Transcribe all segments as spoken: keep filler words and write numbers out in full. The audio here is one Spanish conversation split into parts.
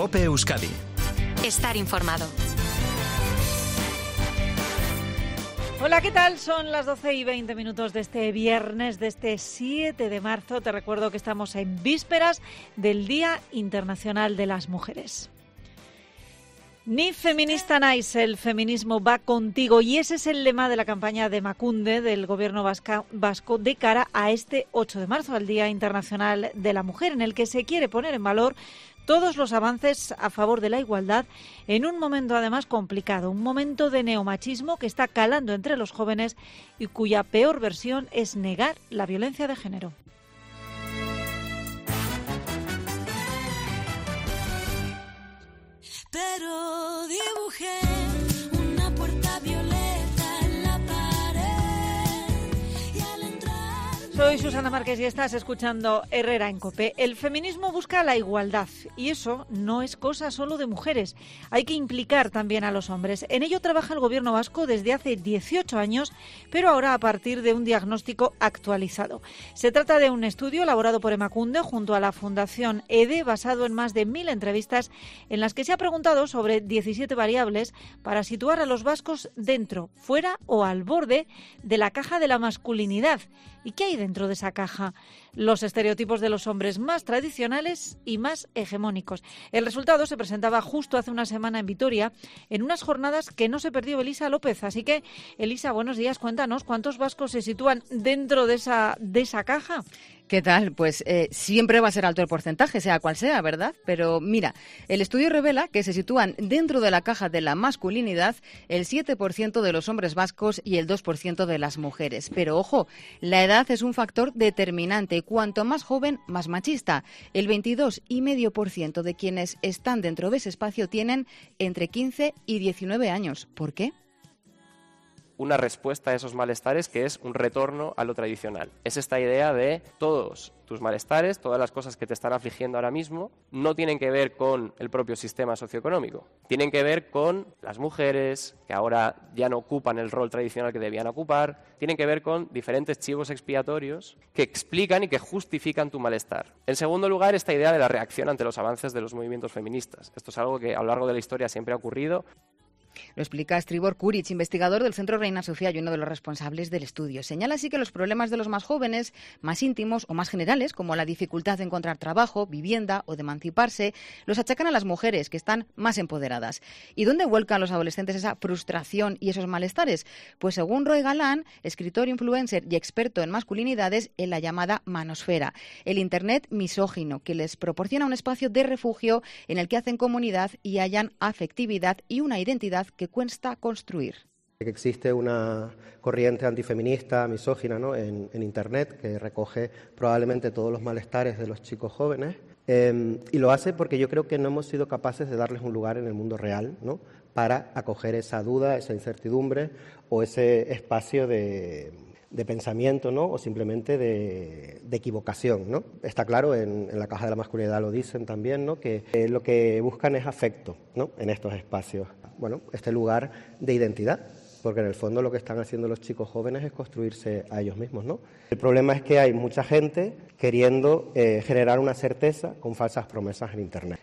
COPE Euskadi. Estar informado. Hola, ¿qué tal? Son las doce y veinte minutos de este viernes, de este siete de marzo. Te recuerdo que estamos en vísperas del Día Internacional de las Mujeres. Ni feminista naiz, el feminismo va contigo, y ese es el lema de la campaña de Emakunde, del gobierno vasca, vasco, de cara a este ocho de marzo, al Día Internacional de la Mujer, en el que se quiere poner en valor todos los avances a favor de la igualdad en un momento además complicado, un momento de neomachismo que está calando entre los jóvenes y cuya peor versión es negar la violencia de género. Pero dibujé una puerta violeta en la pared y al entrar... Soy Susana Márquez y estás escuchando Herrera en COPE. El feminismo busca la igualdad y eso no es cosa solo de mujeres. Hay que implicar también a los hombres. En ello trabaja el gobierno vasco desde hace dieciocho años, pero ahora a partir de un diagnóstico actualizado. Se trata de un estudio elaborado por Emakunde junto a la Fundación EDE, basado en más de mil entrevistas en las que se ha preguntado sobre diecisiete variables para situar a los vascos dentro, fuera o al borde de la caja de la masculinidad. ¿Y qué hay dentro de esa caja? Los estereotipos de los hombres más tradicionales y más hegemónicos. El resultado se presentaba justo hace una semana en Vitoria, en unas jornadas que no se perdió Elisa López. Así que, Elisa, buenos días. Cuéntanos, ¿cuántos vascos se sitúan dentro de esa, de esa caja? ¿Qué tal? Pues eh, siempre va a ser alto el porcentaje, sea cual sea, ¿verdad? Pero mira, el estudio revela que se sitúan dentro de la caja de la masculinidad el siete por ciento de los hombres vascos y el dos por ciento de las mujeres. Pero ojo, la edad es un factor determinante. Cuanto más joven, más machista. El veintidós coma cinco por ciento de quienes están dentro de ese espacio tienen entre quince y diecinueve años. ¿Por qué? Una respuesta a esos malestares que es un retorno a lo tradicional. Es esta idea de todos tus malestares, todas las cosas que te están afligiendo ahora mismo, no tienen que ver con el propio sistema socioeconómico. Tienen que ver con las mujeres, que ahora ya no ocupan el rol tradicional que debían ocupar. Tienen que ver con diferentes chivos expiatorios que explican y que justifican tu malestar. En segundo lugar, esta idea de la reacción ante los avances de los movimientos feministas. Esto es algo que a lo largo de la historia siempre ha ocurrido. Lo explica Stribor Kuric, investigador del Centro Reina Sofía y uno de los responsables del estudio. Señala así que los problemas de los más jóvenes, más íntimos o más generales, como la dificultad de encontrar trabajo, vivienda o de emanciparse, los achacan a las mujeres, que están más empoderadas. ¿Y dónde vuelcan los adolescentes esa frustración y esos malestares? Pues según Roy Galán, escritor, influencer y experto en masculinidades, en la llamada manosfera, el Internet misógino, que les proporciona un espacio de refugio en el que hacen comunidad y hallan afectividad y una identidad que cuesta construir. Existe una corriente antifeminista, misógina, ¿no? en, en Internet, que recoge probablemente todos los malestares de los chicos jóvenes, eh, y lo hace porque yo creo que no hemos sido capaces de darles un lugar en el mundo real, ¿no? para acoger esa duda, esa incertidumbre o ese espacio de... de pensamiento, ¿no? o simplemente de, de equivocación, ¿no? Está claro, en, en la caja de la masculinidad lo dicen también, ¿no? que eh, lo que buscan es afecto, ¿no? en estos espacios. Bueno, este lugar de identidad, porque en el fondo lo que están haciendo los chicos jóvenes es construirse a ellos mismos, ¿no? El problema es que hay mucha gente queriendo eh, generar una certeza con falsas promesas en Internet.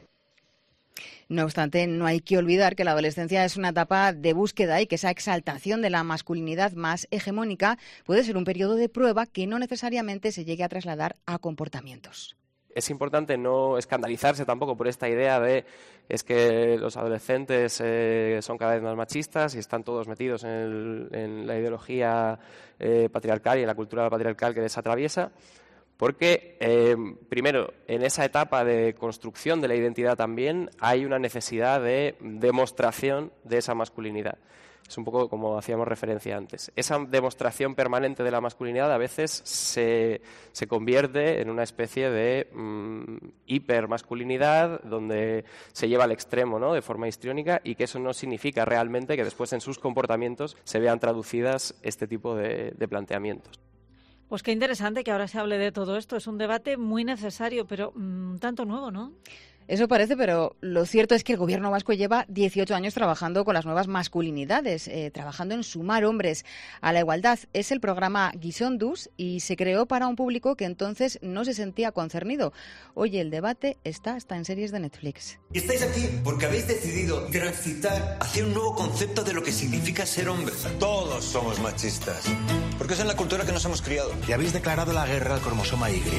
No obstante, no hay que olvidar que la adolescencia es una etapa de búsqueda y que esa exaltación de la masculinidad más hegemónica puede ser un periodo de prueba que no necesariamente se llegue a trasladar a comportamientos. Es importante no escandalizarse tampoco por esta idea de es que los adolescentes eh, son cada vez más machistas y están todos metidos en, el, en la ideología eh, patriarcal y en la cultura patriarcal que les atraviesa. Porque, eh, primero, en esa etapa de construcción de la identidad también hay una necesidad de demostración de esa masculinidad. Es un poco como hacíamos referencia antes. Esa demostración permanente de la masculinidad a veces se, se convierte en una especie de mmm, hipermasculinidad donde se lleva al extremo, ¿no? de forma histriónica, y que eso no significa realmente que después en sus comportamientos se vean traducidas este tipo de, de planteamientos. Pues qué interesante que ahora se hable de todo esto. Es un debate muy necesario, pero mmm, tanto nuevo, ¿no? Eso parece, pero lo cierto es que el gobierno vasco lleva dieciocho años trabajando con las nuevas masculinidades, eh, trabajando en sumar hombres a la igualdad. Es el programa Gizonduz y se creó para un público que entonces no se sentía concernido. Oye, el debate está hasta en series de Netflix. Y estáis aquí porque habéis decidido transitar hacia un nuevo concepto de lo que significa ser hombre. Todos somos machistas, porque es en la cultura que nos hemos criado. Y habéis declarado la guerra al cromosoma Y.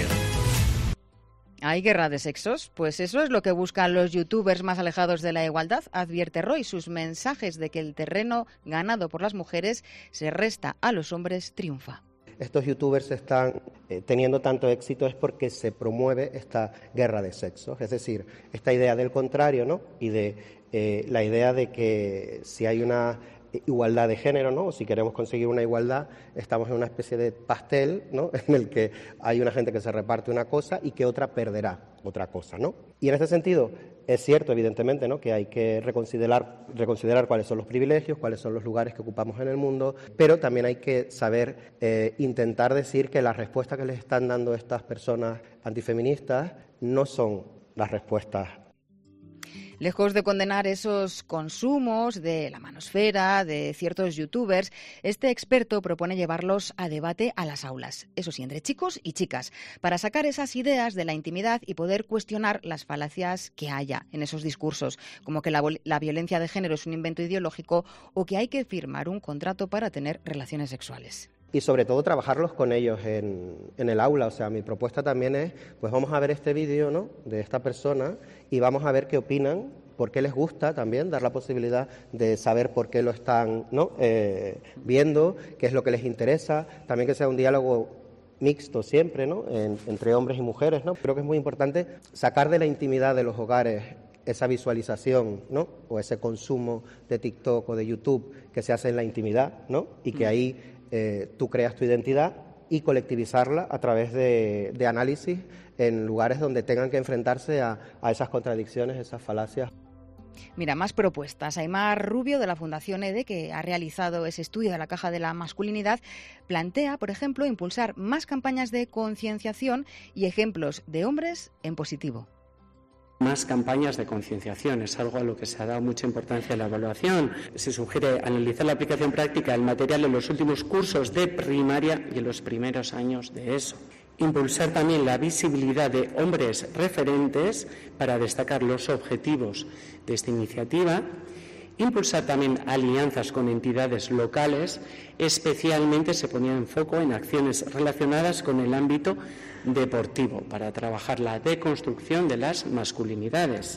¿Hay guerra de sexos? Pues eso es lo que buscan los youtubers más alejados de la igualdad, advierte Roy. Sus mensajes de que el terreno ganado por las mujeres se resta a los hombres triunfa. Estos youtubers están eh, teniendo tanto éxito es porque se promueve esta guerra de sexos, es decir, esta idea del contrario, ¿no? Y de eh, la idea de que si hay una igualdad de género, ¿no? O si queremos conseguir una igualdad, estamos en una especie de pastel, ¿no? En el que hay una gente que se reparte una cosa y que otra perderá otra cosa, ¿no? Y en ese sentido es cierto, evidentemente, ¿no? Que hay que reconsiderar, reconsiderar cuáles son los privilegios, cuáles son los lugares que ocupamos en el mundo, pero también hay que saber eh, intentar decir que las respuestas que les están dando estas personas antifeministas no son las respuestas. Lejos de condenar esos consumos de la manosfera, de ciertos youtubers, este experto propone llevarlos a debate a las aulas, eso sí, entre chicos y chicas, para sacar esas ideas de la intimidad y poder cuestionar las falacias que haya en esos discursos, como que la, la violencia de género es un invento ideológico o que hay que firmar un contrato para tener relaciones sexuales. Y sobre todo trabajarlos con ellos en, en el aula. O sea, mi propuesta también es, pues vamos a ver este vídeo, ¿no?, de esta persona y vamos a ver qué opinan, por qué les gusta también, dar la posibilidad de saber por qué lo están, ¿no?, eh, viendo, qué es lo que les interesa, también que sea un diálogo mixto siempre, ¿no?, en, entre hombres y mujeres, ¿no? Creo que es muy importante sacar de la intimidad de los hogares esa visualización, ¿no?, o ese consumo de TikTok o de YouTube que se hace en la intimidad, ¿no?, y que ahí Eh, tú creas tu identidad y colectivizarla a través de, de análisis en lugares donde tengan que enfrentarse a, a esas contradicciones, esas falacias. Mira, más propuestas. Aimar Rubio, de la Fundación E D E, que ha realizado ese estudio de la caja de la masculinidad, plantea, por ejemplo, impulsar más campañas de concienciación y ejemplos de hombres en positivo. Más campañas de concienciación, es algo a lo que se ha dado mucha importancia en la evaluación. Se sugiere analizar la aplicación práctica del material en los últimos cursos de primaria y en los primeros años de ESO. Impulsar también la visibilidad de hombres referentes para destacar los objetivos de esta iniciativa. Impulsar también alianzas con entidades locales, especialmente se ponía en foco en acciones relacionadas con el ámbito deportivo para trabajar la deconstrucción de las masculinidades.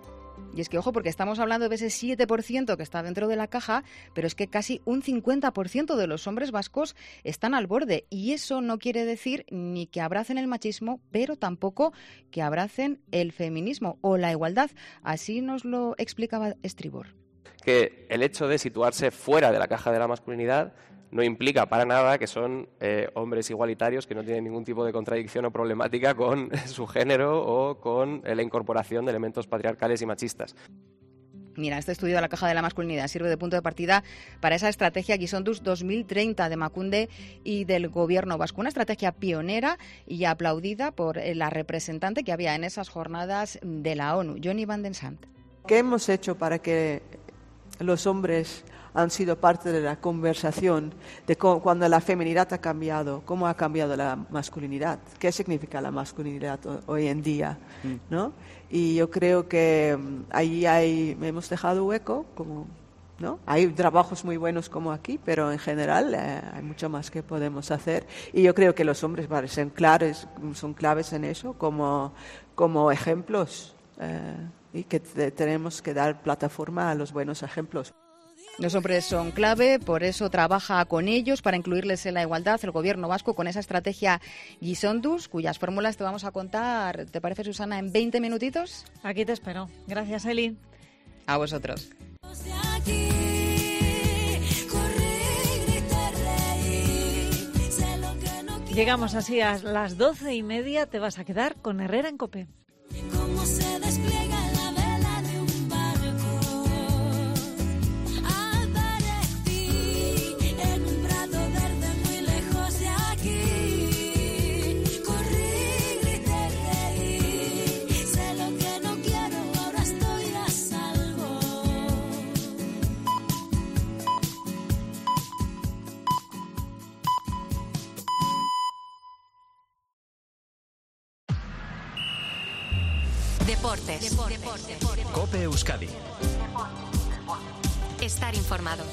Y es que, ojo, porque estamos hablando de ese siete por ciento que está dentro de la caja, pero es que casi un cincuenta por ciento de los hombres vascos están al borde. Y eso no quiere decir ni que abracen el machismo, pero tampoco que abracen el feminismo o la igualdad. Así nos lo explicaba Estribor. Que el hecho de situarse fuera de la caja de la masculinidad no implica para nada que son eh, hombres igualitarios que no tienen ningún tipo de contradicción o problemática con su género o con eh, la incorporación de elementos patriarcales y machistas. Mira, este estudio de la caja de la masculinidad sirve de punto de partida para esa estrategia Gizonduz dos mil treinta de Emakunde y del Gobierno vasco. Una estrategia pionera y aplaudida por la representante que había en esas jornadas de la ONU, Johnny van den Sant. ¿Qué hemos hecho para que los hombres han sido parte de la conversación de cómo, cuando la feminidad ha cambiado, cómo ha cambiado la masculinidad, qué significa la masculinidad hoy en día, ¿no? Y yo creo que ahí hay, hemos dejado hueco, como, ¿no? Hay trabajos muy buenos como aquí, pero en general eh, hay mucho más que podemos hacer. Y yo creo que los hombres parecen claves, son claves en eso, como, como ejemplos, eh, y que te, tenemos que dar plataforma a los buenos ejemplos. Los hombres son clave, por eso trabaja con ellos para incluirles en la igualdad el Gobierno vasco con esa estrategia Gizonduz, cuyas fórmulas te vamos a contar, ¿te parece, Susana, en veinte minutitos? Aquí te espero. Gracias, Eli. A vosotros. Llegamos así a las doce y media, te vas a quedar con Herrera en COPE. Cómo se despliega la vela de un barco. Aparecí en un prado verde muy lejos de aquí. Corrí, grité, reí. Sé lo que no quiero. Deportes. Deportes. COPE Euskadi. Estar informado.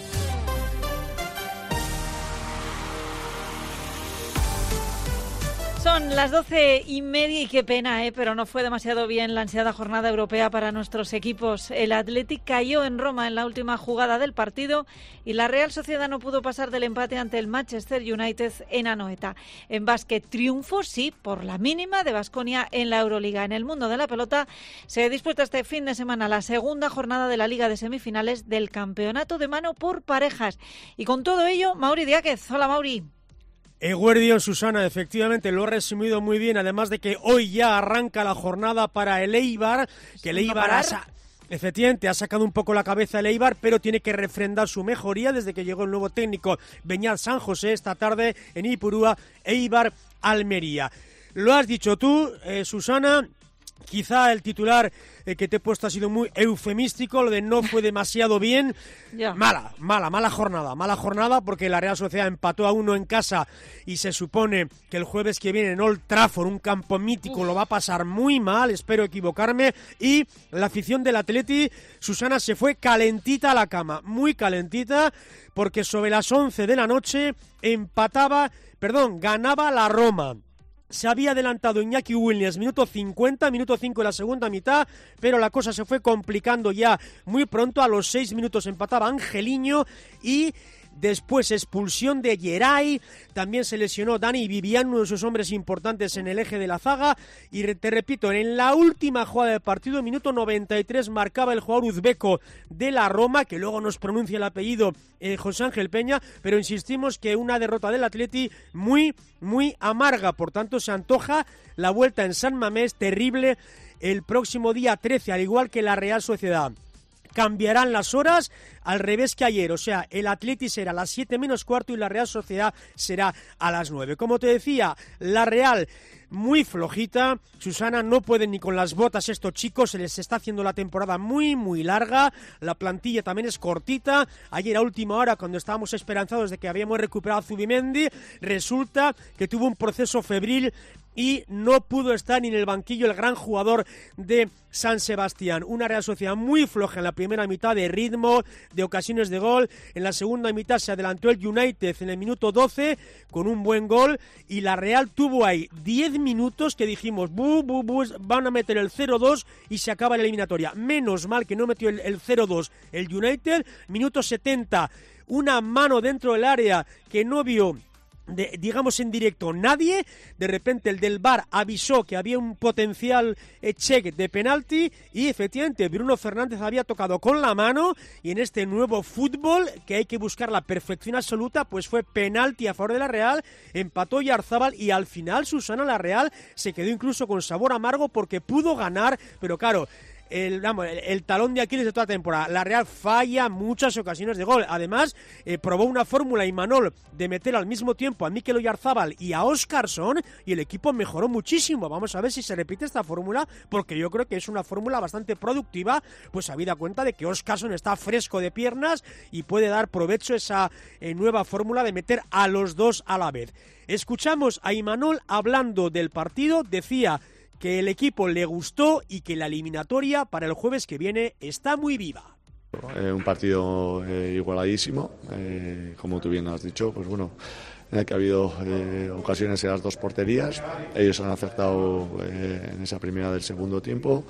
Son las doce y media y qué pena, ¿eh? Pero no fue demasiado bien la ansiada jornada europea para nuestros equipos. El Athletic cayó en Roma en la última jugada del partido y la Real Sociedad no pudo pasar del empate ante el Manchester United en Anoeta. En básquet, triunfo, sí, por la mínima de Baskonia en la Euroliga. En el mundo de la pelota se disputa este fin de semana la segunda jornada de la Liga de Semifinales del Campeonato de Mano por parejas. Y con todo ello, Mauri Diáquez. Hola, Mauri. Eguerdión, Susana, efectivamente lo ha resumido muy bien, además de que hoy ya arranca la jornada para el Eibar, que el Eibar ha, sa- efectivamente ha sacado un poco la cabeza el Eibar, pero tiene que refrendar su mejoría desde que llegó el nuevo técnico Beñat San José esta tarde en Ipurúa, Eibar Almería. Lo has dicho tú, eh, Susana. Quizá el titular eh, que te he puesto ha sido muy eufemístico, lo de no fue demasiado bien. Yeah. Mala, mala, mala jornada, mala jornada porque la Real Sociedad empató a uno en casa y se supone que el jueves que viene en Old Trafford, un campo mítico, Uf. lo va a pasar muy mal, espero equivocarme. Y la afición del Atleti, Susana, se fue calentita a la cama, muy calentita, porque sobre las once de la noche empataba, perdón, ganaba la Roma. Se había adelantado Iñaki Williams, minuto cincuenta, minuto cinco de la segunda mitad, pero la cosa se fue complicando ya muy pronto. A los seis minutos empataba Angeliño y después expulsión de Geray. También se lesionó Dani Vivian, uno de sus hombres importantes en el eje de la zaga. Y te repito, en la última jugada del partido, minuto noventa y tres, marcaba el jugador uzbeco de la Roma, que luego nos pronuncia el apellido eh, José Ángel Peña, pero insistimos que una derrota del Atleti muy, muy amarga. Por tanto, se antoja la vuelta en San Mamés, terrible, el próximo día trece, al igual que la Real Sociedad. Cambiarán las horas al revés que ayer, o sea, el Atleti será a las siete menos cuarto y la Real Sociedad será a las nueve. Como te decía, la Real muy flojita, Susana, no pueden ni con las botas estos chicos, se les está haciendo la temporada muy, muy larga, la plantilla también es cortita. Ayer a última hora, cuando estábamos esperanzados de que habíamos recuperado a Zubimendi, resulta que tuvo un proceso febril y no pudo estar ni en el banquillo el gran jugador de San Sebastián. Una Real Sociedad muy floja en la primera mitad, de ritmo, de ocasiones de gol. En la segunda mitad se adelantó el United en el minuto doce con un buen gol y la Real tuvo ahí diez minutos que dijimos, bu, bu, bu, van a meter el cero dos y se acaba la eliminatoria. Menos mal que no metió el, el cero dos el United. Minuto setenta, una mano dentro del área que no vio, De, digamos en directo, nadie. De repente el del V A R avisó que había un potencial eh, check de penalti y efectivamente Bruno Fernández había tocado con la mano, y en este nuevo fútbol que hay que buscar la perfección absoluta, pues fue penalti a favor de la Real. Empató Yarzábal y al final, Susana, la Real se quedó incluso con sabor amargo porque pudo ganar, pero claro, El, vamos, el, el talón de Aquiles de toda la temporada. La Real falla muchas ocasiones de gol. Además, eh, probó una fórmula Imanol de meter al mismo tiempo a Mikel Oyarzábal y a Óscarson y el equipo mejoró muchísimo. Vamos a ver si se repite esta fórmula, porque yo creo que es una fórmula bastante productiva, pues habida cuenta de que Óscarson está fresco de piernas y puede dar provecho a esa eh, nueva fórmula de meter a los dos a la vez. Escuchamos a Imanol hablando del partido. Decía que el equipo le gustó y que la eliminatoria para el jueves que viene está muy viva. Eh, un partido eh, igualadísimo, eh, como tú bien has dicho, pues bueno, en el que ha habido eh, ocasiones en las dos porterías. Ellos han acertado eh, en esa primera del segundo tiempo.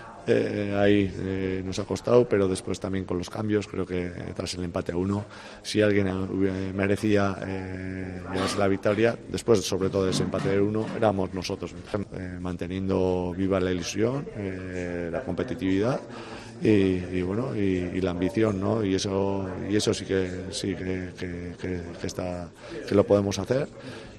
Eh, ahí eh, nos ha costado, pero después también con los cambios, creo que eh, tras el empate a uno, si alguien eh, merecía eh, llevarse la victoria, después sobre todo de ese empate de uno, éramos nosotros, eh, manteniendo viva la ilusión, eh, la competitividad y, y bueno y, y la ambición, ¿no? Y eso y eso sí que sí que, que, que, que está que lo podemos hacer,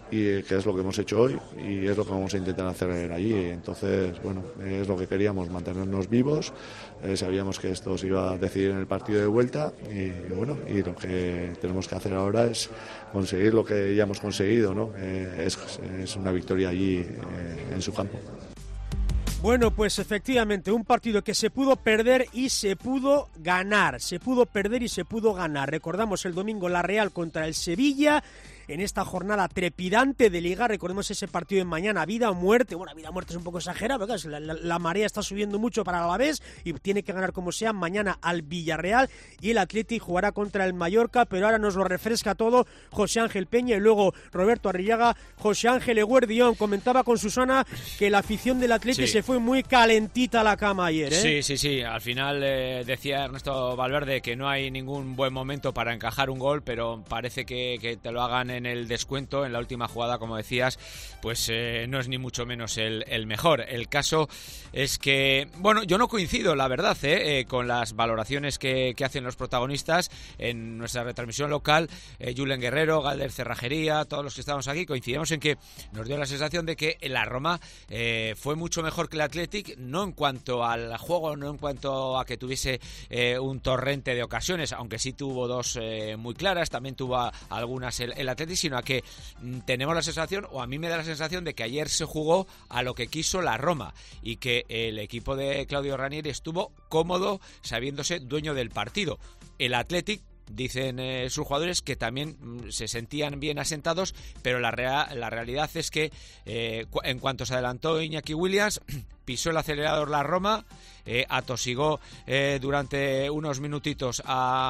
y que es lo que hemos hecho hoy y es lo que vamos a intentar hacer allí. Entonces, bueno, es lo que queríamos, mantenernos vivos. Eh, sabíamos que esto se iba a decidir en el partido de vuelta y bueno, y lo que tenemos que hacer ahora es conseguir lo que ya hemos conseguido, ¿no? Eh, es, es una victoria allí eh, en su campo. Bueno, pues efectivamente, un partido que se pudo perder y se pudo ganar. Se pudo perder y se pudo ganar. Recordamos el domingo la Real contra el Sevilla. en esta jornada trepidante de Liga. Recordemos ese partido de mañana, vida o muerte. Bueno, vida o muerte es un poco exagerado, porque la, la, la marea está subiendo mucho para el Alavés y tiene que ganar como sea mañana al Villarreal, y el Athletic jugará contra el Mallorca, pero ahora nos lo refresca todo José Ángel Peña y luego Roberto Arrillaga. José Ángel Eguerdión comentaba con Susana que la afición del Athletic sí. se fue muy calentita a la cama ayer, ¿eh? Sí, sí, sí. Al final eh, decía Ernesto Valverde que no hay ningún buen momento para encajar un gol, pero parece que, que te lo hagan en el descuento, en la última jugada, como decías, pues eh, no es ni mucho menos el, el mejor. El caso es que, bueno, yo no coincido, la verdad, eh, eh, con las valoraciones que, que hacen los protagonistas en nuestra retransmisión local. eh, Julen Guerrero, Galder Cerrajería, todos los que estábamos aquí, coincidimos en que nos dio la sensación de que la Roma eh, fue mucho mejor que el Athletic, no en cuanto al juego, no en cuanto a que tuviese eh, un torrente de ocasiones, aunque sí tuvo dos eh, muy claras, también tuvo a, a algunas el, el Athletic, sino a que mm, tenemos la sensación, o a mí me da la sensación de que ayer se jugó a lo que quiso la Roma y que el equipo de Claudio Ranieri estuvo cómodo sabiéndose dueño del partido. El Athletic, dicen eh, sus jugadores, que también mm, se sentían bien asentados, pero la, rea- la realidad es que eh, cu- en cuanto se adelantó Iñaki Williams, pisó el acelerador la Roma, eh, atosigó eh, durante unos minutitos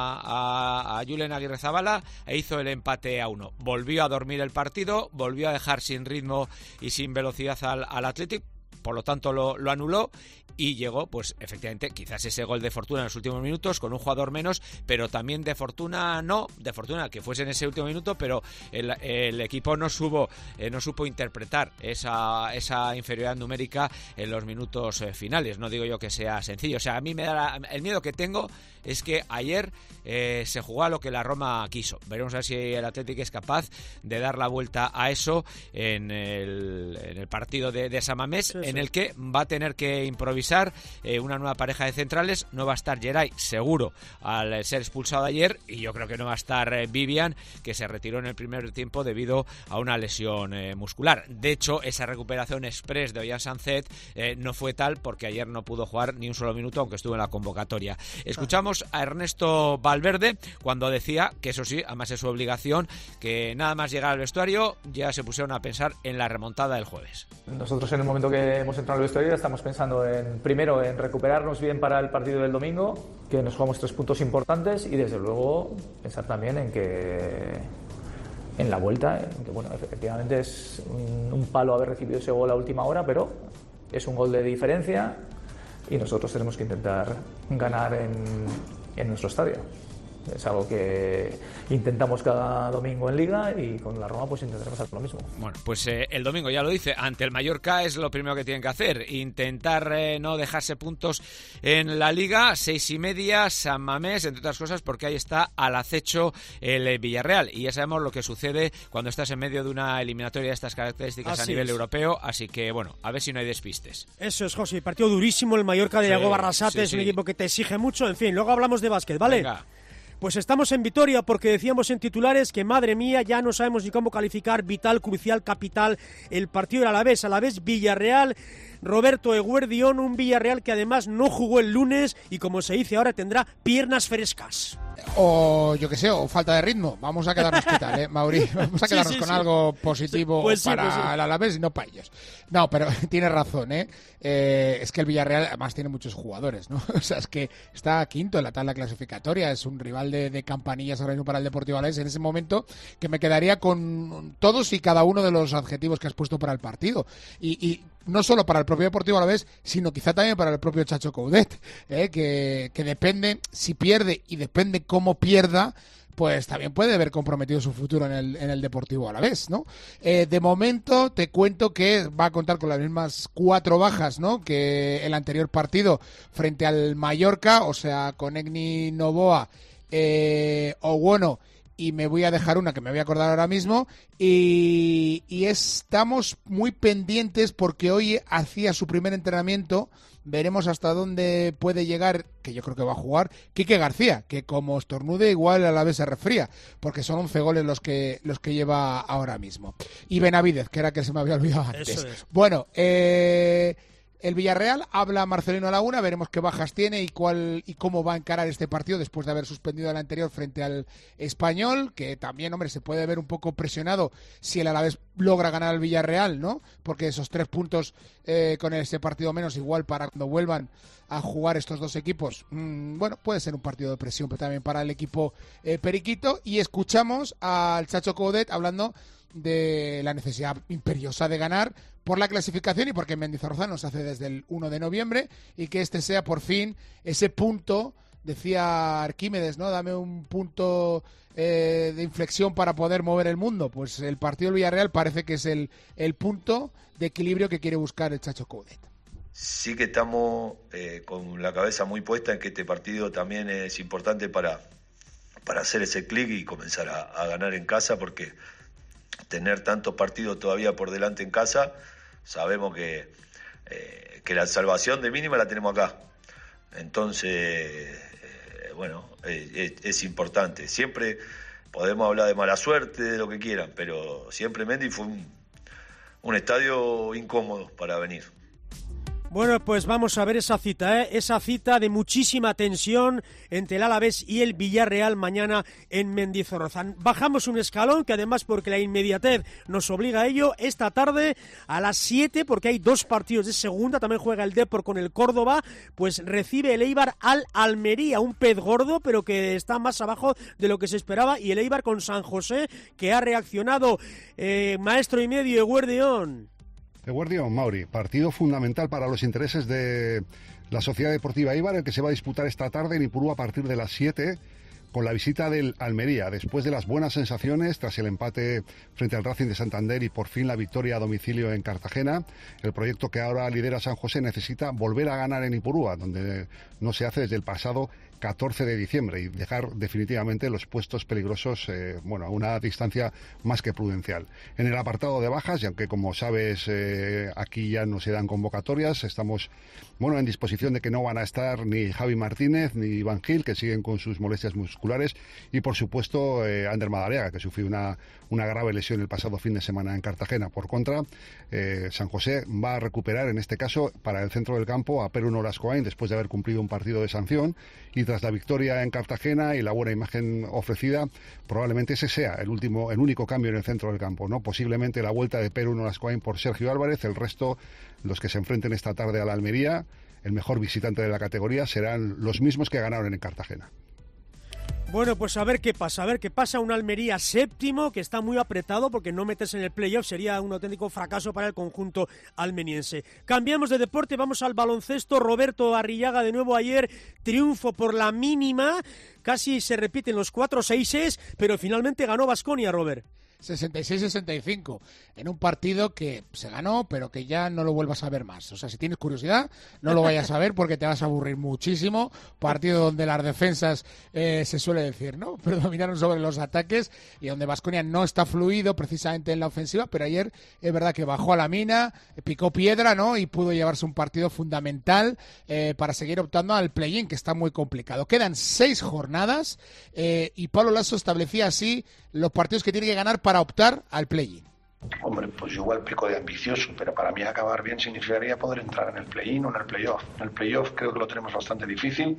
a, a, a Julen Aguirrezabala e hizo el empate a uno. Volvió a dormir el partido, volvió a dejar sin ritmo y sin velocidad al, al Athletic, por lo tanto lo, lo anuló. Y llegó, pues efectivamente, quizás ese gol de fortuna en los últimos minutos, con un jugador menos, pero también de fortuna, no, de fortuna que fuese en ese último minuto, pero el, el equipo no supo, eh, no supo interpretar esa, esa inferioridad numérica en los minutos eh, finales. No digo yo que sea sencillo, o sea, a mí me da la, el miedo que tengo es que ayer eh, se jugó a lo que la Roma quiso. Veremos a ver si el Athletic es capaz de dar la vuelta a eso en el, en el partido de, de San Mamés, sí, sí. en el que va a tener que improvisar Eh, una nueva pareja de centrales. No va a estar Geray, seguro, al ser expulsado ayer, y yo creo que no va a estar eh, Vivian, que se retiró en el primer tiempo debido a una lesión eh, muscular. De hecho, esa recuperación express de Ollán Sanzet eh, no fue tal, porque ayer no pudo jugar ni un solo minuto, aunque estuvo en la convocatoria. Escuchamos a Ernesto Valverde cuando decía que eso sí, además es su obligación, que nada más llegar al vestuario ya se pusieron a pensar en la remontada del jueves. Nosotros, en el momento que hemos entrado al vestuario, estamos pensando en, primero, en recuperarnos bien para el partido del domingo, que nos jugamos tres puntos importantes, y desde luego pensar también en que en la vuelta, en que bueno, efectivamente es un, un palo haber recibido ese gol a última hora, pero es un gol de diferencia y nosotros tenemos que intentar ganar en, en nuestro estadio. Es algo que intentamos cada domingo en Liga, y con la Roma pues intentaremos hacer lo mismo. Bueno, pues eh, el domingo ya lo dice, ante el Mallorca es lo primero que tienen que hacer, intentar eh, no dejarse puntos en la Liga. Seis y media, San Mamés, entre otras cosas, porque ahí está al acecho el eh, Villarreal, y ya sabemos lo que sucede cuando estás en medio de una eliminatoria de estas características así a nivel es. europeo, así que bueno, a ver si no hay despistes. Eso es, José, partido durísimo el Mallorca de sí, Iago Barrasate, sí, es un sí. equipo que te exige mucho. En fin, luego hablamos de básquet, ¿vale? Venga. Pues estamos en Vitoria, porque decíamos en titulares que, madre mía, ya no sabemos ni cómo calificar, vital, crucial, capital, el partido del Alavés. Alavés Villarreal, Roberto Eguerdión, un Villarreal que además no jugó el lunes y, como se dice ahora, tendrá piernas frescas. O yo que sé, o falta de ritmo. Vamos a quedarnos qué tal, ¿eh, Mauri? Vamos a quedarnos sí, sí, con sí. algo positivo pues sí, para pues sí. el Alavés y no para ellos. No, pero tienes razón, ¿eh? ¿eh? Es que el Villarreal además tiene muchos jugadores, ¿no? O sea, es que está quinto en la tabla clasificatoria, es un rival de, de campanillas ahora mismo para el Deportivo Alavés. En ese momento que me quedaría con todos y cada uno de los adjetivos que has puesto para el partido. Y, y no solo para el propio Deportivo Alavés, sino quizá también para el propio Chacho Coudet, ¿eh? que, que depende, si pierde y depende cómo pierda, pues también puede haber comprometido su futuro en el, en el Deportivo Alavés, ¿no? Eh, de momento te cuento que va a contar con las mismas cuatro bajas, ¿no?, que el anterior partido frente al Mallorca, o sea, con Egni Novoa, eh, o bueno, y me voy a dejar una que me voy a acordar ahora mismo, y, y estamos muy pendientes porque hoy hacía su primer entrenamiento. Veremos hasta dónde puede llegar, que yo creo que va a jugar, Quique García, que como estornude igual a la vez se resfría, porque son once goles los que los que lleva ahora mismo. Y Benavidez, que era que se me había olvidado antes. Eso es. Bueno, eh... el Villarreal, habla Marcelino Laguna, veremos qué bajas tiene y cuál y cómo va a encarar este partido después de haber suspendido el anterior frente al Español, que también, hombre, se puede ver un poco presionado si el Alavés logra ganar al Villarreal, ¿no? Porque esos tres puntos eh, con ese partido menos, igual para cuando vuelvan a jugar estos dos equipos, mmm, bueno, puede ser un partido de presión, pero también para el equipo eh, periquito. Y escuchamos al Chacho Coudet hablando de la necesidad imperiosa de ganar por la clasificación y porque Mendizorroza nos hace desde el uno de noviembre y que este sea por fin ese punto, decía Arquímedes, ¿no? Dame un punto eh, de inflexión para poder mover el mundo. Pues el partido del Villarreal parece que es el, el punto de equilibrio que quiere buscar el Chacho Coudet. Sí que estamos eh, con la cabeza muy puesta en que este partido también es importante para, para hacer ese clic y comenzar a, a ganar en casa, porque tener tantos partidos todavía por delante en casa, sabemos que, eh, que la salvación de mínima la tenemos acá. Entonces, eh, bueno, eh, es, es importante. Siempre podemos hablar de mala suerte, de lo que quieran, pero siempre Mendy fue un, un estadio incómodo para venir. Bueno, pues vamos a ver esa cita, ¿eh? Esa cita de muchísima tensión entre el Alavés y el Villarreal mañana en Mendizorroza. Bajamos un escalón, que además, porque la inmediatez nos obliga a ello, esta tarde a las siete, porque hay dos partidos de segunda, también juega el Depor con el Córdoba, pues recibe el Eibar al Almería, un pez gordo, pero que está más abajo de lo que se esperaba, y el Eibar con San José, que ha reaccionado. Eh, maestro y medio, Eguerdión. Eguerdión, Mauri, partido fundamental para los intereses de la Sociedad Deportiva Eibar, el que se va a disputar esta tarde en Ipurú a partir de las siete, con la visita del Almería, después de las buenas sensaciones tras el empate frente al Racing de Santander y por fin la victoria a domicilio en Cartagena. El proyecto que ahora lidera San José necesita volver a ganar en Ipurúa, donde no se hace desde el pasado catorce de diciembre, y dejar definitivamente los puestos peligrosos eh, bueno, a una distancia más que prudencial. En el apartado de bajas, y aunque como sabes eh, aquí ya no se dan convocatorias, estamos bueno en disposición de que no van a estar ni Javi Martínez ni Iván Gil, que siguen con sus molestias musculares, y por supuesto eh, Ander Madariaga, que sufrió una, una grave lesión el pasado fin de semana en Cartagena. Por contra, eh, San José va a recuperar en este caso para el centro del campo a Perú Nolascoain después de haber cumplido un partido de sanción, y tras la victoria en Cartagena y la buena imagen ofrecida, probablemente ese sea el último, el único cambio en el centro del campo, ¿no? Posiblemente la vuelta de Perú Nolascoain por Sergio Álvarez. El resto, los que se enfrenten esta tarde a la Almería, el mejor visitante de la categoría, serán los mismos que ganaron en Cartagena. Bueno, pues a ver qué pasa, a ver qué pasa. Un Almería séptimo que está muy apretado, porque no meterse en el playoff sería un auténtico fracaso para el conjunto almeriense. Cambiamos de deporte, vamos al baloncesto. Roberto Arrillaga de nuevo ayer, triunfo por la mínima, casi se repiten los cuatro seises, pero finalmente ganó Baskonia, Robert. sesenta y seis sesenta y cinco en un partido que se ganó, pero que ya no lo vuelvas a ver más. O sea, si tienes curiosidad, no lo vayas a ver porque te vas a aburrir muchísimo. Partido donde las defensas, eh, se suele decir, ¿no?, predominaron sobre los ataques, y donde Baskonia no está fluido precisamente en la ofensiva, pero ayer es verdad que bajó a la mina, picó piedra, ¿no?, y pudo llevarse un partido fundamental eh, para seguir optando al play-in, que está muy complicado. Quedan seis jornadas eh, y Pablo Lasso establecía así los partidos que tiene que ganar para optar al play-in. Hombre, pues yo igual pico de ambicioso, pero para mí acabar bien significaría poder entrar en el play-in o en el play-off. En el play-off creo que lo tenemos bastante difícil,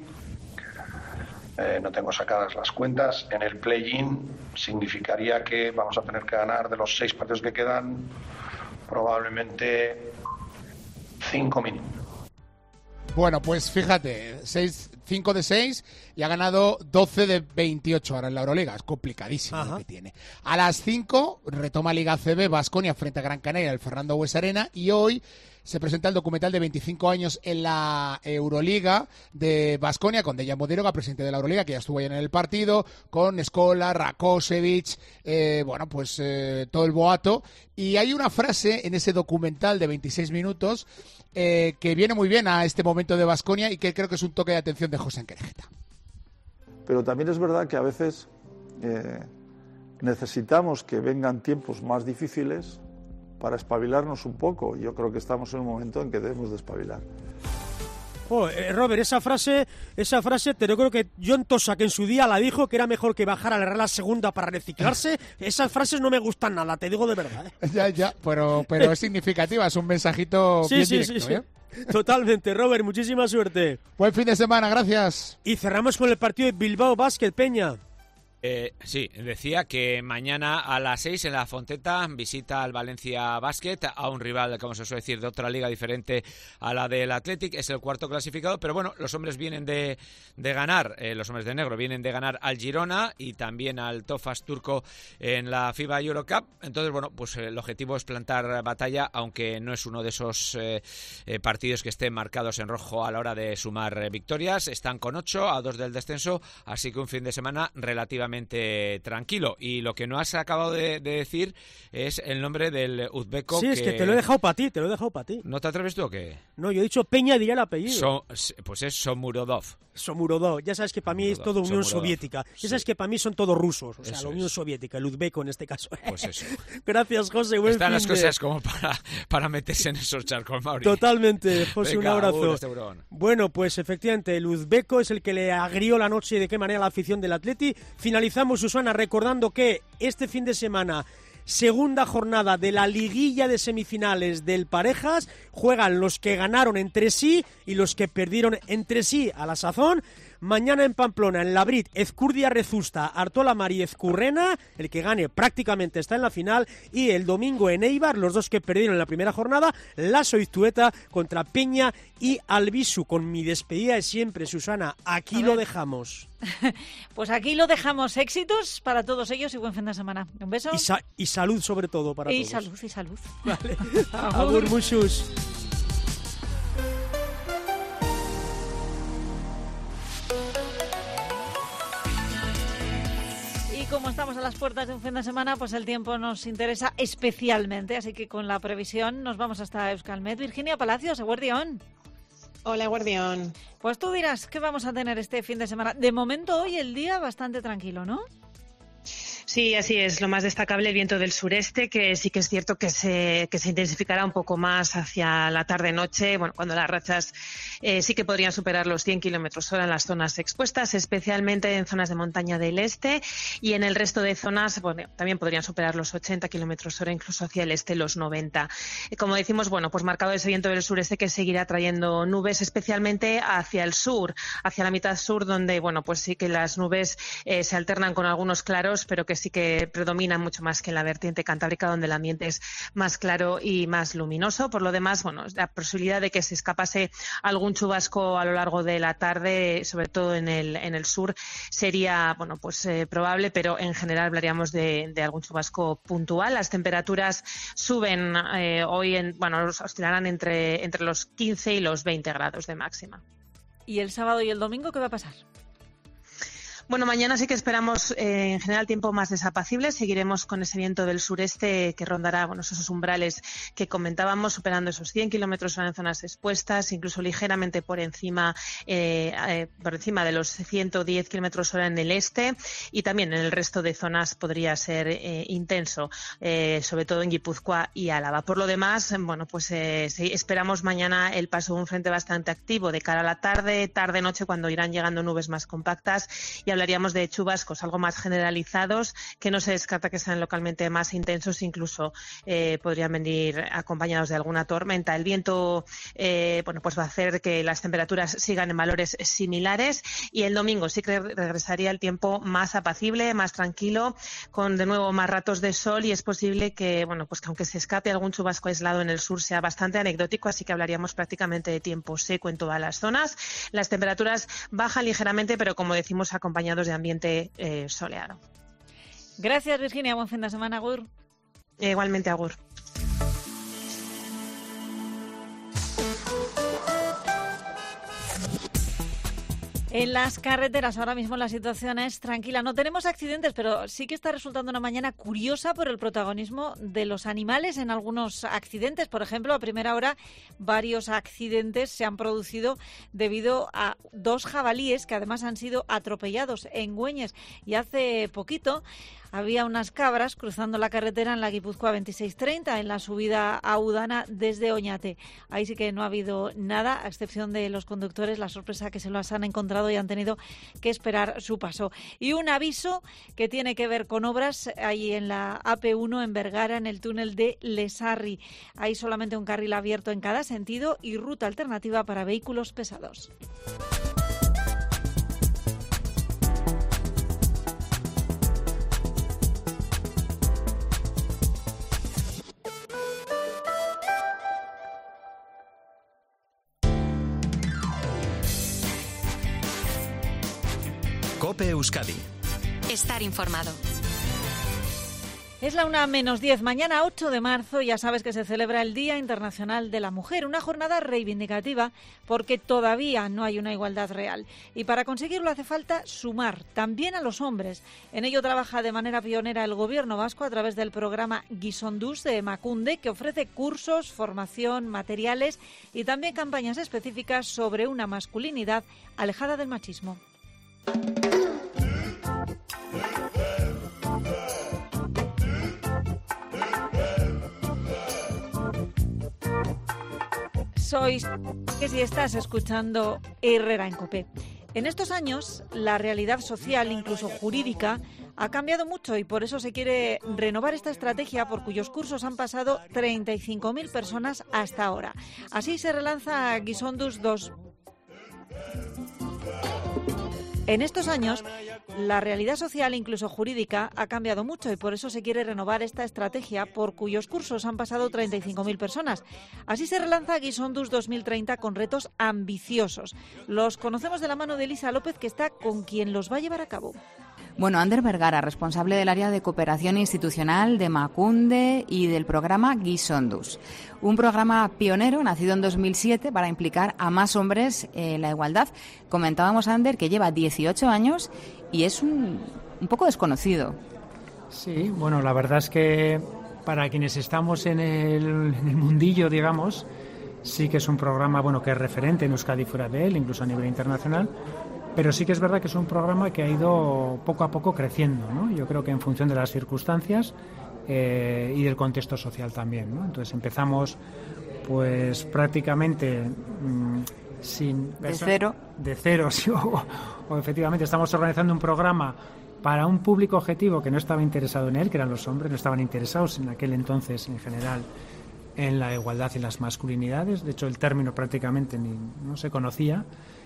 eh, no tengo sacadas las cuentas. En el play-in significaría que vamos a tener que ganar de los seis partidos que quedan, probablemente cinco mínimo. Bueno, pues fíjate, seis, cinco de seis y ha ganado doce de veintiocho ahora en la Euroliga. Es complicadísimo lo que tiene. A las cinco retoma Liga A C B, Baskonia frente a Gran Canaria, el Fernando Bues Arena, y hoy se presenta el documental de veinticinco años en la Euroliga de Baskonia, con Dejan Bodiroga, presidente de la Euroliga, que ya estuvo ayer en el partido, con Skola, Rakosevic, eh, bueno, pues eh, todo el boato. Y hay una frase en ese documental de veintiséis minutos eh, que viene muy bien a este momento de Baskonia y que creo que es un toque de atención de José Enquerejeta. Pero también es verdad que a veces eh, necesitamos que vengan tiempos más difíciles para espabilarnos un poco. Yo creo que estamos en un momento en que debemos de espabilar. Oh, eh, Robert, esa frase, esa frase, te recuerdo que John Tosa, que en su día la dijo, que era mejor que bajara a la segunda para reciclarse. Esas frases no me gustan nada, te digo de verdad. ¿eh? Ya, ya, pero, pero es significativa, es un mensajito sí, bien sí, directo, sí, sí. ¿eh? Totalmente, Robert, muchísima suerte. Buen fin de semana, gracias. Y cerramos con el partido de Bilbao Basket, Peña. Eh, sí, decía que mañana a las seis en la Fonteta visita al Valencia Basket, a un rival, como se suele decir, de otra liga diferente a la del Athletic. Es el cuarto clasificado, pero bueno, los hombres vienen de, de ganar, eh, los hombres de negro vienen de ganar al Girona y también al Tofas turco en la FIBA Eurocup. Entonces, bueno, pues el objetivo es plantar batalla, aunque no es uno de esos eh, eh, partidos que estén marcados en rojo a la hora de sumar eh, victorias. Están con ocho a dos del descenso, así que un fin de semana relativamente tranquilo. Y lo que no has acabado de, de decir es el nombre del uzbeco. Sí, que... es que te lo he dejado para ti, te lo he dejado para ti. ¿No te atreves tú o qué? No, yo he dicho Peña, diría el apellido. So, pues es Somurodov. Somurodov, ya sabes que para mí es todo Unión Somurodov. Soviética. Ya Sí. sabes que para mí son todos rusos, o sea, Eso la Unión es. Soviética, el uzbeco en este caso. Pues eso. Gracias, José. Buen Están fin las de- cosas como para, para meterse en esos charcos, Mauri. Totalmente, José, Venga, un abrazo. agur, este burón. Bueno, pues efectivamente, el uzbeco es el que le agrió la noche y de qué manera la afición del Atleti. Finalizamos, Susana, recordando que este fin de semana, segunda jornada de la liguilla de semifinales del Parejas, juegan los que ganaron entre sí y los que perdieron entre sí a la sazón. Mañana en Pamplona, en Labrit, Ezcurdia Rezusta, Artola Mari Ezcurrena, el que gane prácticamente está en la final, y el domingo en Eibar, los dos que perdieron en la primera jornada, Laso Iztueta contra Peña y Albisu. Con mi despedida de siempre, Susana, aquí lo dejamos. Pues aquí lo dejamos. Éxitos para todos ellos y buen fin de semana. Un beso. Y, sa- y salud sobre todo para Y todos. salud, y salud. Vale. Agur. Agur, muchos. Y como estamos a las puertas de un fin de semana, pues el tiempo nos interesa especialmente. Así que con la previsión nos vamos hasta Euskalmet. Virginia Palacios, Eguardión. Hola, Guardión. Pues tú dirás, ¿qué vamos a tener este fin de semana? De momento hoy el día bastante tranquilo, ¿no? Sí, así es. Lo más destacable, el viento del sureste, que sí que es cierto que se, que se intensificará un poco más hacia la tarde-noche, bueno, cuando las rachas eh, sí que podrían superar los cien kilómetros hora en las zonas expuestas, especialmente en zonas de montaña del este, y en el resto de zonas, bueno, también podrían superar los ochenta kilómetros hora, incluso hacia el este los noventa. Eh, como decimos, bueno, pues marcado ese viento del sureste que seguirá trayendo nubes, especialmente hacia el sur, hacia la mitad sur, donde, bueno, pues sí que las nubes eh, se alternan con algunos claros, pero que sí que predomina mucho más que en la vertiente cantábrica, donde el ambiente es más claro y más luminoso. Por lo demás, bueno, la posibilidad de que se escapase algún chubasco a lo largo de la tarde, sobre todo en el, en el sur, sería, bueno, pues eh, probable, pero en general hablaríamos de, de algún chubasco puntual. Las temperaturas suben eh, hoy, en, bueno, oscilarán entre, entre los quince y los veinte grados de máxima. ¿Y el sábado y el domingo qué va a pasar? Bueno, mañana sí que esperamos eh, en general tiempo más desapacible. Seguiremos con ese viento del sureste que rondará, bueno, esos umbrales que comentábamos, superando esos cien kilómetros hora en zonas expuestas, incluso ligeramente por encima eh, eh, por encima de los ciento diez kilómetros hora en el este, y también en el resto de zonas podría ser eh, intenso, eh, sobre todo en Guipúzcoa y Álava. Por lo demás, bueno, pues eh, sí, esperamos mañana el paso de un frente bastante activo de cara a la tarde, tarde-noche, cuando irán llegando nubes más compactas, y hablaríamos de chubascos algo más generalizados, que no se descarta que sean localmente más intensos, incluso eh, podrían venir acompañados de alguna tormenta. El viento eh, bueno, pues va a hacer que las temperaturas sigan en valores similares, y el domingo sí que regresaría el tiempo más apacible, más tranquilo, con de nuevo más ratos de sol, y es posible que, bueno, pues que aunque se escape algún chubasco aislado en el sur, sea bastante anecdótico, así que hablaríamos prácticamente de tiempo seco en todas las zonas. Las temperaturas bajan ligeramente, pero como decimos, acompañados de ambiente eh, soleado. Gracias, Virginia. Buen fin de semana, Agur. Eh, igualmente, Agur. En las carreteras ahora mismo la situación es tranquila. No tenemos accidentes, pero sí que está resultando una mañana curiosa por el protagonismo de los animales en algunos accidentes. Por ejemplo, a primera hora varios accidentes se han producido debido a dos jabalíes que además han sido atropellados en Güeñes. Y hace poquito Había unas cabras cruzando la carretera en la Guipúzcoa veintiséis treinta, en la subida a Udana desde Oñate. Ahí sí que no ha habido nada, a excepción de los conductores, la sorpresa que se las han encontrado y han tenido que esperar su paso. Y un aviso que tiene que ver con obras ahí en la A P uno en Vergara, en el túnel de Lesarri. Hay solamente un carril abierto en cada sentido y ruta alternativa para vehículos pesados. COPE Euskadi. Estar informado. Es la una menos diez. Mañana, ocho de marzo, ya sabes que se celebra el Día Internacional de la Mujer, una jornada reivindicativa porque todavía no hay una igualdad real. Y para conseguirlo hace falta sumar también a los hombres. En ello trabaja de manera pionera el Gobierno vasco a través del programa Gizonduz de Emakunde, que ofrece cursos, formación, materiales y también campañas específicas sobre una masculinidad alejada del machismo. Sois que si estás escuchando Herrera en COPE. En estos años, la realidad social, incluso jurídica, ha cambiado mucho y por eso se quiere renovar esta estrategia por cuyos cursos han pasado treinta y cinco mil personas hasta ahora. Así se relanza Gizonduz dos. En estos años, la realidad social, incluso jurídica, ha cambiado mucho y por eso se quiere renovar esta estrategia por cuyos cursos han pasado treinta y cinco mil personas. Así se relanza Gizonduz dos mil treinta con retos ambiciosos. Los conocemos de la mano de Elisa López, que está con quien los va a llevar a cabo. Bueno, Ander Vergara, responsable del área de cooperación institucional de Emakunde y del programa Gizonduz. Un programa pionero nacido en dos mil siete para implicar a más hombres en la igualdad. Comentábamos, Ander, que lleva dieciocho años y es un, un poco desconocido. Sí, bueno, la verdad es que para quienes estamos en el, en el mundillo, digamos, sí que es un programa bueno que es referente en Euskadi y fuera de él, incluso a nivel internacional. Pero sí que es verdad que es un programa que ha ido poco a poco creciendo, ¿no? Yo creo que en función de las circunstancias eh, y del contexto social también, ¿no? Entonces empezamos pues prácticamente mmm, sin... De cero. De cero, sí, o, o efectivamente estamos organizando un programa para un público objetivo que no estaba interesado en él, que eran los hombres, no estaban interesados en aquel entonces en general en la igualdad y las masculinidades. De hecho, el término prácticamente ni, no se conocía.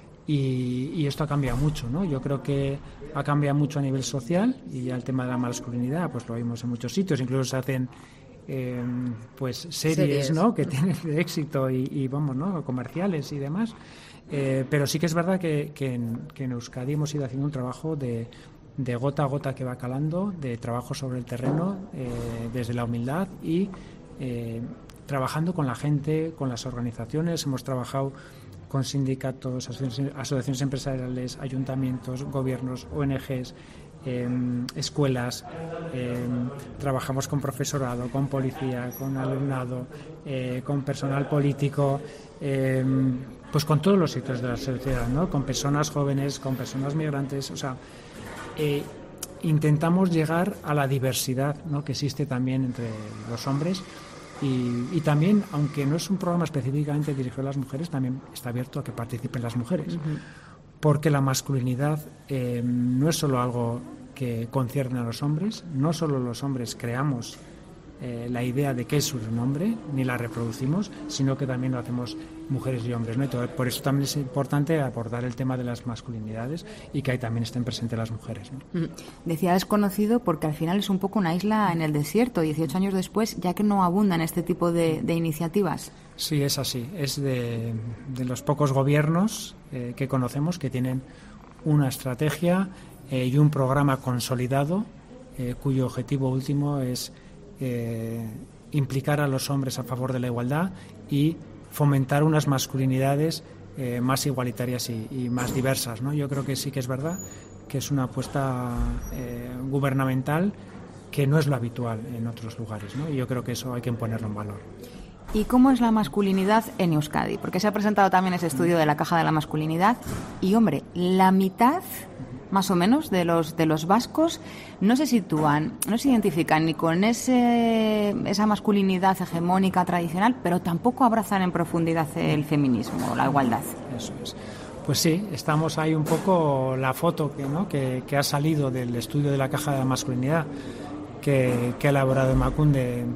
Y, y esto ha cambiado mucho, ¿no? Yo creo que ha cambiado mucho a nivel social y ya el tema de la masculinidad, pues lo vimos en muchos sitios, incluso se hacen eh, pues series, series, ¿no? Que tienen de éxito y, y vamos, ¿no? Comerciales y demás. Eh, pero sí que es verdad que, que, en, que en Euskadi hemos ido haciendo un trabajo de, de gota a gota que va calando, de trabajo sobre el terreno, eh, desde la humildad y eh, trabajando con la gente, con las organizaciones. Hemos trabajado con sindicatos, asociaciones, asociaciones empresariales, ayuntamientos, gobiernos, O N Ges, eh, escuelas, eh, trabajamos con profesorado, con policía, con alumnado, eh, con personal político, eh, pues con todos los sectores de la sociedad, ¿no? Con personas jóvenes, con personas migrantes, o sea, eh, intentamos llegar a la diversidad, ¿no? Que existe también entre los hombres. Y, y también, aunque no es un programa específicamente dirigido a las mujeres, también está abierto a que participen las mujeres. Uh-huh. Porque la masculinidad eh, no es solo algo que concierne a los hombres, no solo los hombres creamos eh, la idea de qué es un hombre, ni la reproducimos, sino que también lo hacemos mujeres y hombres, ¿no? Entonces, por eso también es importante abordar el tema de las masculinidades y que ahí también estén presentes las mujeres, ¿no? Mm. Decía desconocido porque al final es un poco una isla en el desierto, dieciocho años después, ya que no abundan este tipo de, de iniciativas. Sí, es así. Es de, de los pocos gobiernos eh, que conocemos que tienen una estrategia eh, y un programa consolidado eh, cuyo objetivo último es eh, implicar a los hombres a favor de la igualdad y fomentar unas masculinidades eh, más igualitarias y, y más diversas, ¿no? Yo creo que sí que es verdad que es una apuesta eh, gubernamental que no es lo habitual en otros lugares, ¿no? Y yo creo que eso hay que ponerlo en valor. ¿Y cómo es la masculinidad en Euskadi? Porque se ha presentado también ese estudio de la Caja de la Masculinidad y, hombre, la mitad más o menos, de los de los vascos no se sitúan, no se identifican ni con ese esa masculinidad hegemónica tradicional, pero tampoco abrazan en profundidad el feminismo, la igualdad. Eso es. Pues sí, estamos ahí un poco la foto que, ¿no? que, que ha salido del estudio de la caja de la masculinidad que, que ha elaborado Emakunde eh,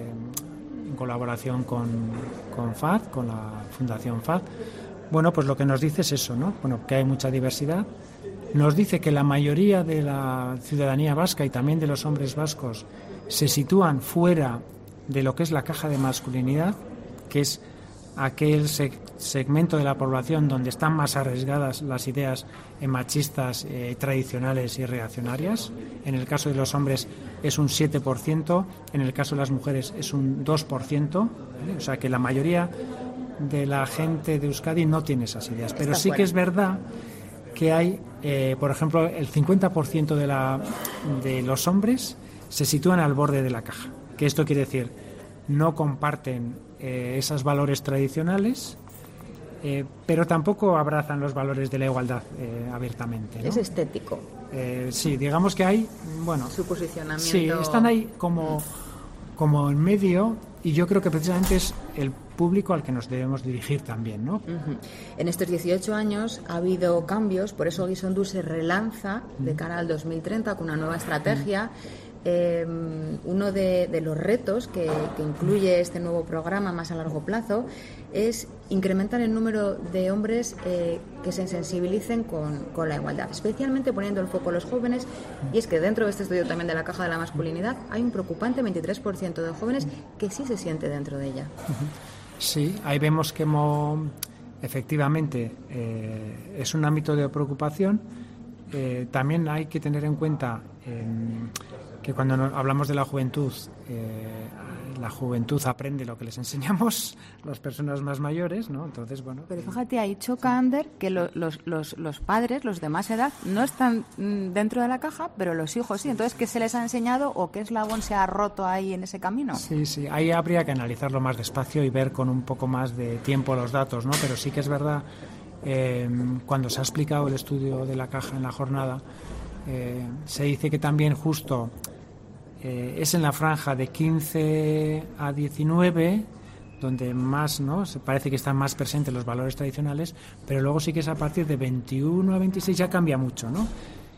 en colaboración con, con F A D, con la Fundación F A D. Bueno, pues lo que nos dice es eso, ¿no? Bueno, que hay mucha diversidad. Nos dice que la mayoría de la ciudadanía vasca y también de los hombres vascos se sitúan fuera de lo que es la caja de masculinidad, que es aquel seg- segmento de la población donde están más arriesgadas las ideas eh, machistas, eh, tradicionales y reaccionarias. En el caso de los hombres es un siete por ciento, en el caso de las mujeres es un dos por ciento, ¿vale? O sea que la mayoría de la gente de Euskadi no tiene esas ideas, pero Está sí fuera. que es verdad que hay, eh, por ejemplo, el cincuenta por ciento de, la, de los hombres se sitúan al borde de la caja, que esto quiere decir no comparten eh, esos valores tradicionales, eh, pero tampoco abrazan los valores de la igualdad eh, abiertamente, ¿no? Es estético. Eh, sí, digamos que hay, bueno, su posicionamiento. sí, están ahí como, como en medio, y yo creo que precisamente es el público al que nos debemos dirigir también, ¿no? Uh-huh. En estos dieciocho años ha habido cambios, por eso Gizondu se relanza de cara al dos mil treinta con una nueva estrategia. Eh, uno de, de los retos que, que incluye este nuevo programa más a largo plazo es incrementar el número de hombres eh, que se sensibilicen con, con la igualdad, especialmente poniendo el foco en los jóvenes, y es que dentro de este estudio también de la caja de la masculinidad hay un preocupante veintitrés por ciento de jóvenes que sí se siente dentro de ella. Sí, ahí vemos que mo, efectivamente eh, es un ámbito de preocupación. Eh, también hay que tener en cuenta eh, que cuando nos hablamos de la juventud, eh, la juventud aprende lo que les enseñamos las personas más mayores, ¿no? Entonces, bueno. Pero fíjate, ahí choca, Ander, que lo, los, los, los padres, los de más edad, no están mm, dentro de la caja, pero los hijos sí. Entonces, ¿qué se les ha enseñado o qué eslabón se ha roto ahí en ese camino? Sí, sí, ahí habría que analizarlo más despacio y ver con un poco más de tiempo los datos, ¿no? Pero sí que es verdad, eh, cuando se ha explicado el estudio de la caja en la jornada, eh, se dice que también justo eh, es en la franja de quince a diecinueve donde más, ¿no? Se parece que están más presentes los valores tradicionales, pero luego sí que es a partir de veintiuno a veintiséis ya cambia mucho, ¿no?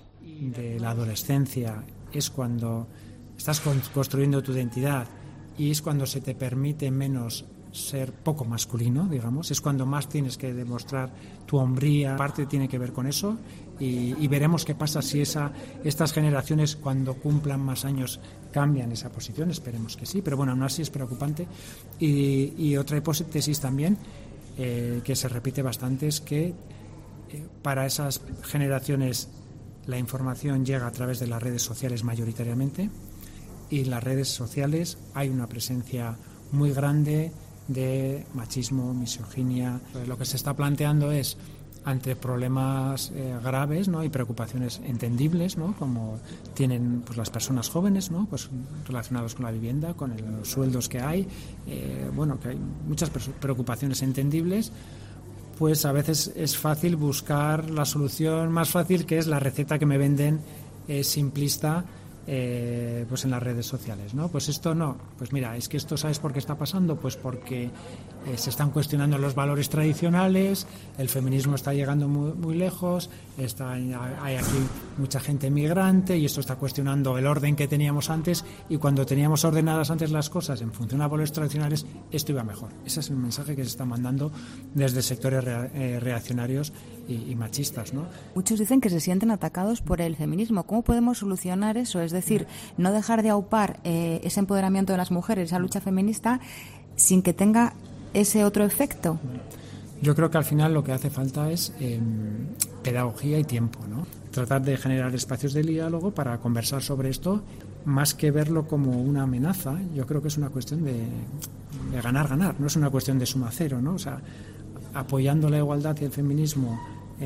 De la adolescencia es cuando estás construyendo tu identidad y es cuando se te permite menos ser poco masculino, digamos, es cuando más tienes que demostrar tu hombría, parte tiene que ver con eso, y, y veremos qué pasa si esa, estas generaciones cuando cumplan más años cambian esa posición, esperemos que sí, pero bueno, aún así es preocupante. Y, y otra hipótesis también eh, que se repite bastante es que eh, para esas generaciones la información llega a través de las redes sociales mayoritariamente, y en las redes sociales hay una presencia muy grande de machismo, misoginia. Pues lo que se está planteando es, ante problemas eh, graves, ¿no? y preocupaciones entendibles, ¿no? como tienen pues las personas jóvenes, ¿no? pues relacionados con la vivienda, con el, los sueldos que hay, eh, bueno, que hay muchas preocupaciones entendibles, pues a veces es fácil buscar la solución más fácil, que es la receta que me venden eh, simplista, Eh, pues en las redes sociales, ¿no? Pues esto no, pues mira, es que esto, ¿sabes por qué está pasando? Pues porque eh, se están cuestionando los valores tradicionales, el feminismo está llegando muy, muy lejos, está, hay aquí mucha gente migrante y esto está cuestionando el orden que teníamos antes, y cuando teníamos ordenadas antes las cosas en función a valores tradicionales, esto iba mejor. Ese es el mensaje que se está mandando desde sectores rea, eh, reaccionarios y, y machistas, ¿no? Muchos dicen que se sienten atacados por el feminismo. ¿Cómo podemos solucionar eso? Es decir, no dejar de aupar eh, ese empoderamiento de las mujeres, esa lucha feminista, sin que tenga ese otro efecto. Yo creo que al final lo que hace falta es eh, pedagogía y tiempo, ¿no? Tratar de generar espacios de diálogo para conversar sobre esto, más que verlo como una amenaza. Yo creo que es una cuestión de, de ganar, ganar, no es una cuestión de suma cero, ¿no? O sea, apoyando la igualdad y el feminismo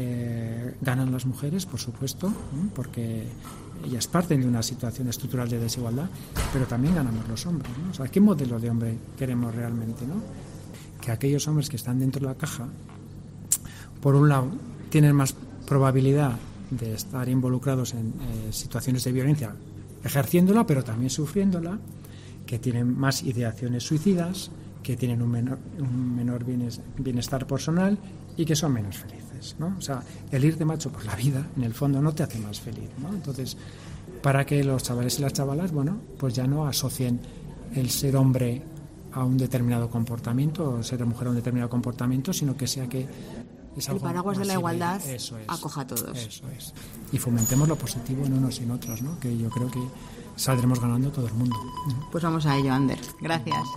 eh, ganan las mujeres, por supuesto, ¿no? Porque ellas parten de una situación estructural de desigualdad, pero también ganamos los hombres, ¿no? O sea, ¿qué modelo de hombre queremos realmente, no? Que aquellos hombres que están dentro de la caja, por un lado, tienen más probabilidad de estar involucrados en eh, situaciones de violencia, ejerciéndola pero también sufriéndola, que tienen más ideaciones suicidas, que tienen un menor, un menor bienestar personal y que son menos felices, ¿no? O sea, el ir de macho por la vida, en el fondo, no te hace más feliz, ¿no? Entonces, para que los chavales y las chavalas, bueno, pues ya no asocien el ser hombre a un determinado comportamiento o ser mujer a un determinado comportamiento, sino que sea que es el paraguas de la igualdad eso es, acoja a todos. Eso es. Y fomentemos lo positivo en unos y en otros, ¿no? Que yo creo que saldremos ganando todo el mundo. Pues vamos a ello, Ander. Gracias.